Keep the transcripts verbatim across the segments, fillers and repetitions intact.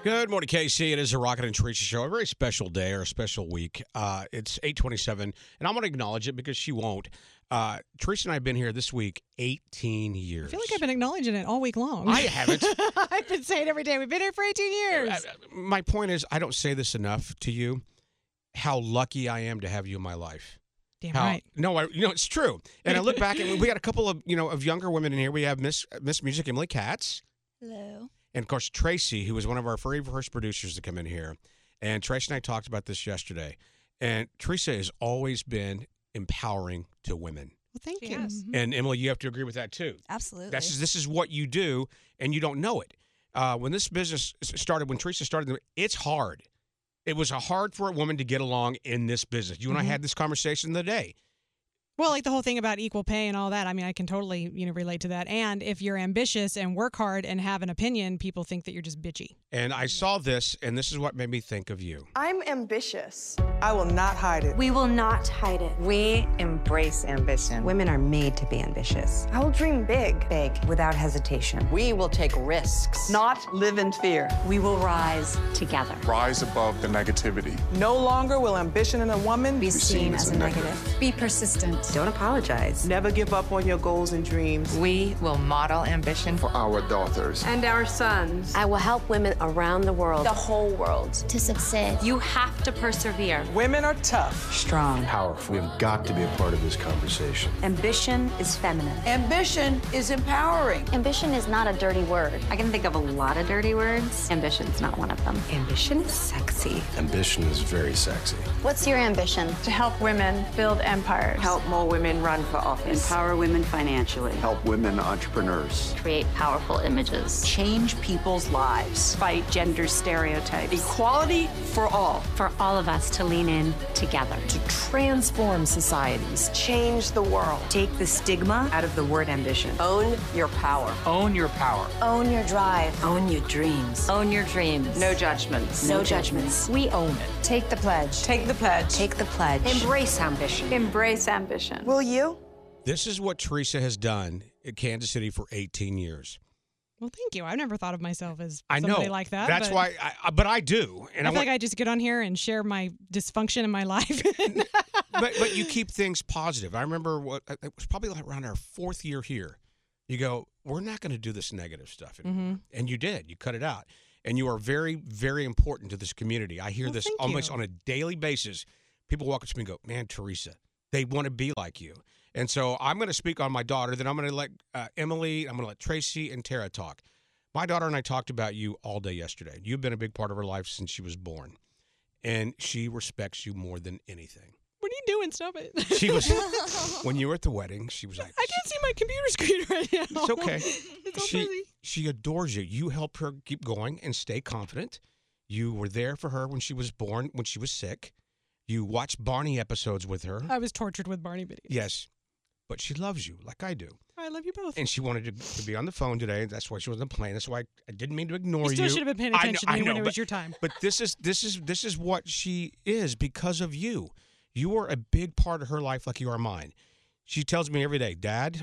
Good morning, K C. It is a Rocket and Teresa show. A very special day or a special week. Uh, it's eight twenty-seven, and I'm going to acknowledge it because she won't. Uh, Teresa and I have been here this week eighteen years. I feel like I've been acknowledging it all week long. I haven't. I've been saying every day, we've been here for eighteen years. Uh, my point is, I don't say this enough to you, how lucky I am to have you in my life. Damn How, right. No, I, you know, it's true. And I look back, and we got a couple of, you know, of younger women in here. We have Miss Miss Music, Emily Katz. Hello. And, of course, Tracy, who was one of our very first producers to come in here. And Tracy and I talked about this yesterday. And Teresa has always been empowering to women. Well, thank you. Yes. Mhm. And, Emily, you have to agree with that, too. Absolutely. This is, this is what you do, and you don't know it. Uh, when this business started, when Teresa started, it's hard. It was hard for a woman to get along in this business. You and Mhm. I had this conversation the other day. Well, like the whole thing about equal pay and all that. I mean, I can totally, you know, relate to that. And if you're ambitious and work hard and have an opinion, people think that you're just bitchy. And I saw this, and this is what made me think of you. I'm ambitious. I will not hide it. We will not hide it. We embrace ambition. Women are made to be ambitious. I will dream big. Big, without hesitation. We will take risks. Not live in fear. We will rise together. Rise above the negativity. No longer will ambition in a woman Be seen as a negative. Be persistent. Don't apologize. Never give up on your goals and dreams. We will model ambition For our daughters. And our sons. I will help women around the world, the whole world, to succeed. You have to persevere. Women are tough. Strong. Powerful. We have got to be a part of this conversation. Ambition is feminine. Ambition is empowering. Ambition is not a dirty word. I can think of a lot of dirty words. Ambition's not one of them. Ambition is sexy. Ambition is very sexy. What's your ambition? to help women build empires. help more women run for office. Empower women financially. Help women entrepreneurs. Create powerful images. Change people's lives. Fight gender stereotypes. Equality for all. For all of us to lean in together. To transform societies. Change the world. Take the stigma out of the word ambition. Own your power. Own your power. Own your drive. Own your dreams. Own your dreams. No judgments. No judgments. We own it. Take the pledge. Take the pledge. Take the pledge. Embrace ambition. Embrace ambition. Will you? This is what Teresa has done in Kansas City for eighteen years. Well, thank you. I've never thought of myself as I somebody know. like that. That's but why, I, I- but I do. And I I feel want, like I just get on here and share my dysfunction in my life. but, but you keep things positive. I remember what it was probably like around our fourth year here. You go, we're not going to do this negative stuff anymore. Mhm. And you did. You cut it out. And you are very, very important to this community. I hear Well, this thank almost you. on a daily basis. People walk up to me and go, man, Teresa, they want to be like you. And so I'm going to speak on my daughter. Then I'm going to let uh, Emily, I'm going to let Tracy and Tara talk. My daughter and I talked about you all day yesterday. You've been a big part of her life since she was born. And she respects you more than anything. What are you doing? Stop it. She was, when you were at the wedding, she was like, I can't see my computer screen right now. it's okay. It's all she, fuzzy. she adores you. You help her keep going and stay confident. You were there for her when she was born, when she was sick. You watched Barney episodes with her. I was tortured with Barney videos. Yes. But she loves you like I do. I love you both. And she wanted to, to be on the phone today. That's why she wasn't playing. That's why I, I didn't mean to ignore You you. still should have been paying I know- attention to I me when know, it but- was your time. But this is this is this is what she is because of you. You are a big part of her life, like you are mine. She tells me every day, Dad,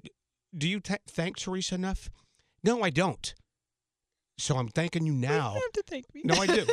do you th- thank Teresa enough? No, I don't. So I'm thanking you You now. don't have to thank me. No, I do.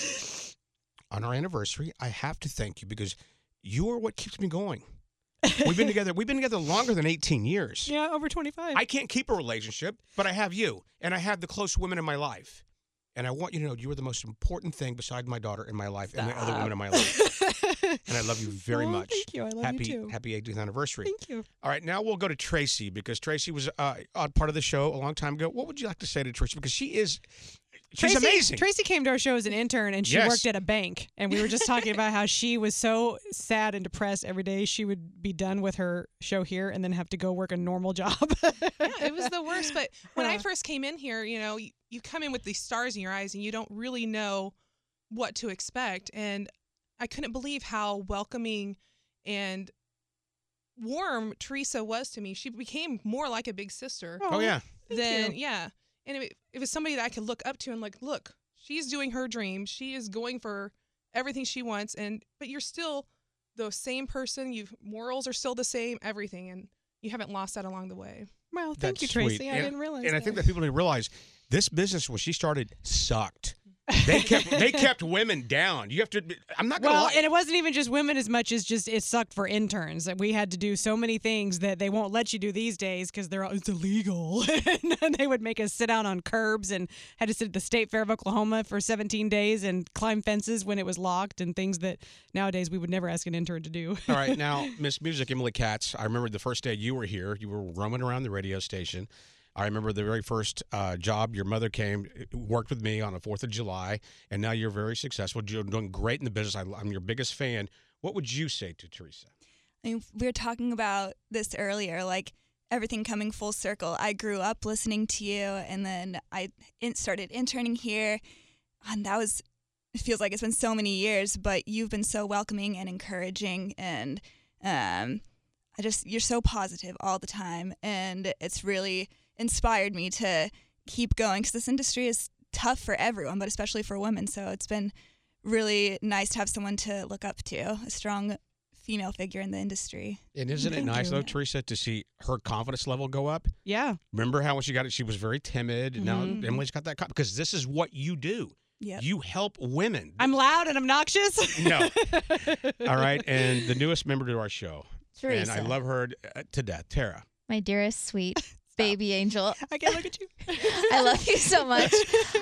On our anniversary, I have to thank you because you are what keeps me going. We've been together. We've been together longer than eighteen years. Yeah, over twenty-five. I can't keep a relationship, but I have you, and I have the close women in my life. And I want you to know you are the most important thing beside my daughter in my life and the other women in my life. And I love you very Oh, much. thank you. I love happy, you too. Happy eighteenth anniversary. Thank you. All right, now we'll go to Tracy because Tracy was uh, on part of the show a long time ago. What would you like to say to Tracy? Because she is, she's Tracy, amazing. Tracy came to our show as an intern, and she Yes. worked at a bank. And we were just talking about how she was so sad and depressed every day. She would be done with her show here and then have to go work a normal job. Yeah, it was the worst. But when I Yeah. first came in here, you know, you, you come in with these stars in your eyes and you don't really know what to expect. And I couldn't believe how welcoming and warm Teresa was to me. She became more like a big sister oh, yeah. Thank than, you. yeah. And it, it was somebody that I could look up to and like, look, she's doing her dream. She is going for everything she wants. And, but you're still the same person. You've morals are still the same, everything. And you haven't lost that along the way. Well, thank That's you, Tracy. sweet. I And- didn't realize And that. I think that people need to realize this business, when she started, sucked. They kept they kept women down. You have to. I'm not gonna Well, lie. and it wasn't even just women as much as just it sucked for interns. We had to do so many things that they won't let you do these days because they're all, it's illegal. And they would make us sit out on curbs and had to sit at the State Fair of Oklahoma for seventeen days and climb fences when it was locked and things that nowadays we would never ask an intern to do. All right, now Miss Music, Emily Katz. I remember the first day you were here. You were roaming around the radio station. I remember the very first uh, job your mother came, worked with me on the fourth of July, and now you're very successful. You're doing great in the business. I, I'm your biggest fan. What would you say to Teresa? I mean, we were talking about this earlier, like everything coming full circle. I grew up listening to you, and then I in- started interning here, and that was, it feels like it's been so many years, but you've been so welcoming and encouraging, and um, I just, you're so positive all the time, and it's really inspired me to keep going because this industry is tough for everyone, but especially for women. So it's been really nice to have someone to look up to, a strong female figure in the industry. And isn't it nice, though, Teresa, to see her confidence level go up? Yeah. Remember how when she got it, she was very timid. And Mhm. now Emily's got that confidence because this is what you do. Yep. You help women. I'm loud and obnoxious. No. All right. And the newest member to our show. Teresa. And I love her uh, to death, Tara. My dearest, sweet baby angel. I can't look at you. I love you so much.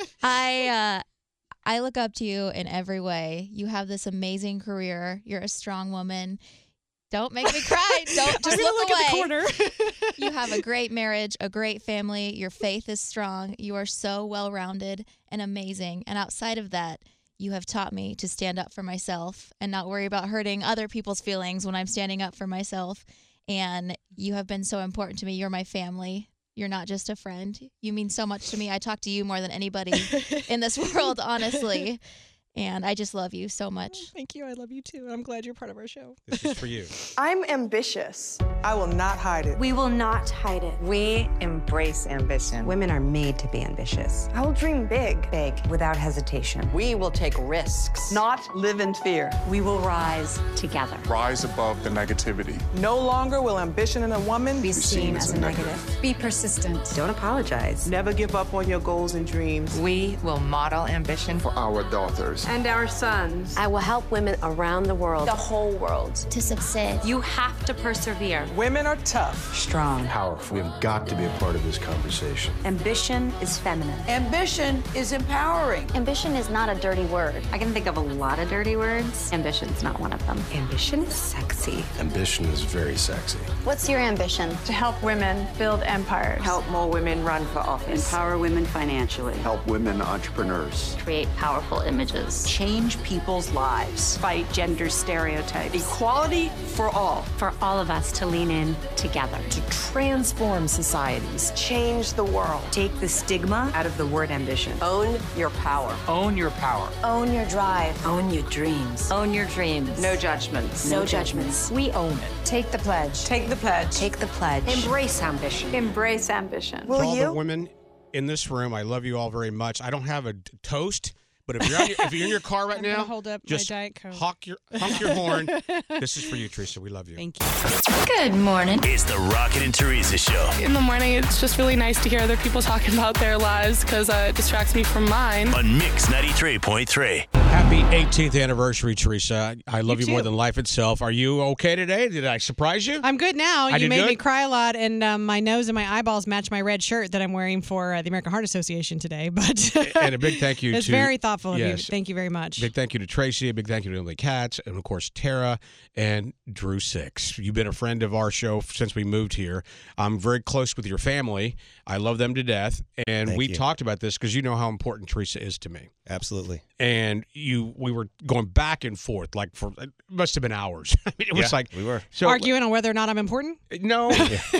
I uh, I look up to you in every way. You have this amazing career. You're a strong woman. Don't make me cry. Don't just I'm look, look away. at the corner. You have a great marriage, a great family. Your faith is strong. You are so well-rounded and amazing. And outside of that, you have taught me to stand up for myself and not worry about hurting other people's feelings when I'm standing up for myself. And you have been so important to me. You're my family. You're not just a friend. You mean so much to me. I talk to you more than anybody in this world, honestly. And I just love you so much. Thank you. I love you too. I'm glad you're part of our show. This is for you. I'm ambitious. I will not hide it. We will not hide it. We embrace ambition. Women are made to be ambitious. I will dream big. Big, without hesitation. We will take risks. Not live in fear. We will rise together. Rise above the negativity. No longer will ambition in a woman Be seen as a negative. Be persistent. Don't apologize. Never give up on your goals and dreams. We will model ambition For our daughters. And our sons. I will help women around the world. The whole world. To succeed. You have to persevere. Women are tough. Strong. Powerful. We have got to be a part of this conversation. Ambition is feminine. Ambition is empowering. Ambition is not a dirty word. I can think of a lot of dirty words. Ambition's not one of them. Ambition is sexy. Ambition is very sexy. What's your ambition? To help women build empires. help more women run for office. Empower women financially. Help women entrepreneurs. Create powerful images. Change people's lives. Fight gender stereotypes. Equality for all. For all of us to lean in together. To transform societies. Change the world. Take the stigma out of the word ambition. Own your power. Own your power. Own your drive. Own your dreams. Own your dreams. No judgments. No judgments. We own it. Take the pledge. Take the pledge. Take the pledge. Embrace ambition. Embrace ambition. For Will all the you? women in this room, I love you all very much. I don't have a d- toast, but if you're, on your, if you're in your car right I'm now, gonna hold up just my Diet Coke. honk your, honk your horn. This is for you, Teresa. We love you. Thank you. Good morning. It's the Rocket and Teresa Show. In the morning, it's just really nice to hear other people talking about their lives because uh, it distracts me from mine. On Mix ninety-three point three. Happy eighteenth anniversary, Teresa. I love You you, more too. than life itself. Are you okay today? Did I surprise you? I'm good now. I You did made me good? cry a lot, and um, my nose and my eyeballs match my red shirt that I'm wearing for uh, the American Heart Association today. But And a big thank you it's to very thoughtful of you. yes. Thank you very much. Big thank you to Tracy. A big thank you to Emily Katz, and of course Tara and Drew Six. You've been a friend of our show since we moved here. I'm very close with your family. I love them to death, and Thank we you. talked about this because you know how important Teresa is to me. Absolutely. And you, we were going back and forth like for it must have been hours. I mean, it was Yeah, like we were so Arguing on whether or not I'm important? No.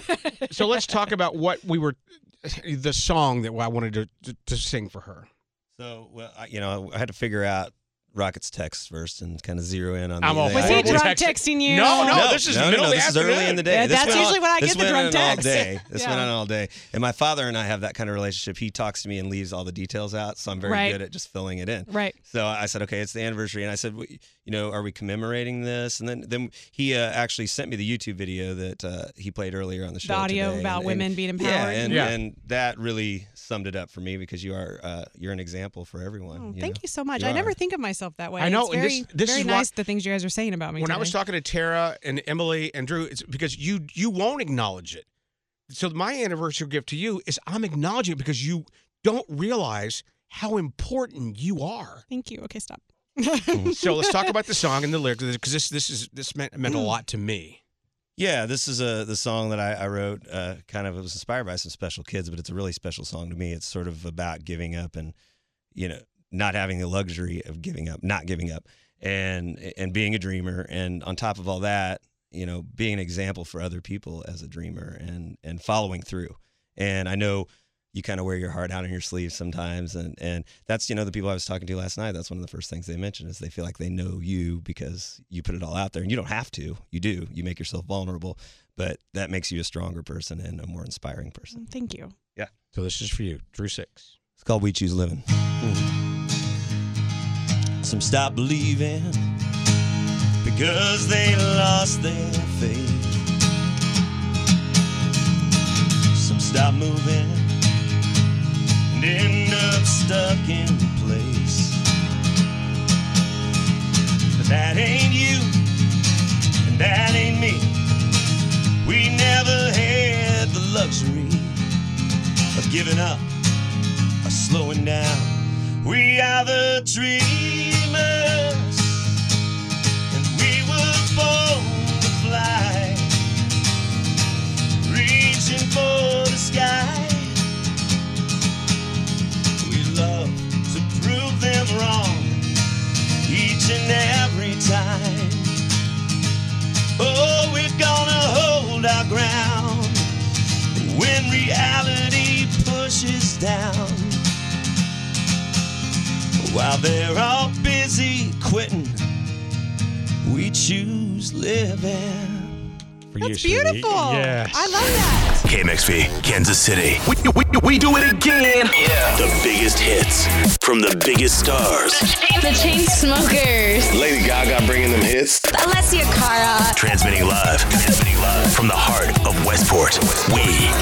So let's talk about what we were, the song that I wanted to, to, to sing for her. So, well, I, you know, I had to figure out Rocket's text first and kind of zero in on I'm the all Was he drunk texting you? No, no, this is no, middle no, of the this is early afternoon. in the day. Yeah, This that's went usually on- when I this get the went drunk on text. all day. This Yeah. went on all day. And my father and I have that kind of relationship. He talks to me and leaves all the details out, so I'm very Right. good at just filling it in. Right. So I said, okay, it's the anniversary, and I said, "W- you know, are we commemorating this? And then then he uh, actually sent me the YouTube video that uh, he played earlier on the show. The audio today. about And- women and- being Yeah, empowered. and, Yeah. and that really summed it up for me because you are uh, you're an example for everyone. Oh, you thank know? you so much. You I never are. think of myself that way. I know, It's and very, this- this very is nice why- the things you guys are saying about me When I today. was talking to Tara and Emily and Drew, it's because you you won't acknowledge it. So my anniversary gift to you is I'm acknowledging it because you don't realize how important you are. Thank you. Okay, stop. So let's talk about the song and the lyrics because this this is this meant meant a lot to me. Yeah, this is a the song that I, I wrote. Uh, kind of it was inspired by some special kids, but it's a really special song to me. It's sort of about giving up and you know not having the luxury of giving up, not giving up, and and being a dreamer. And on top of all that, you know, being an example for other people as a dreamer and and following through. And I know you kind of wear your heart out on your sleeve sometimes, and and that's you know the people I was talking to last night. That's one of the first things they mentioned is they feel like they know you because you put it all out there, and you don't have to. You do. You make yourself vulnerable, but that makes you a stronger person and a more inspiring person. Thank you. Yeah. So this is for you, Drew Six. It's called We Choose Living. Some stop believing because they lost their faith. Some stop moving and end up stuck in place. But that ain't you, and that ain't me. We never had the luxury of giving up or slowing down. We are the dreamers, and we were born to fly, reaching for the sky. We love to prove them wrong each and every time. Oh, we're gonna hold our ground when reality pushes down. While they're all busy quitting, we choose living. For That's you, sweetie. beautiful. Yes. I love that. K M X V, Kansas City. We, we, we do it again. Yeah. The biggest hits from the biggest stars. The Chainsmokers. Lady Gaga bringing them hits. Alessia Cara. Transmitting live. Transmitting live from the heart of Westport. We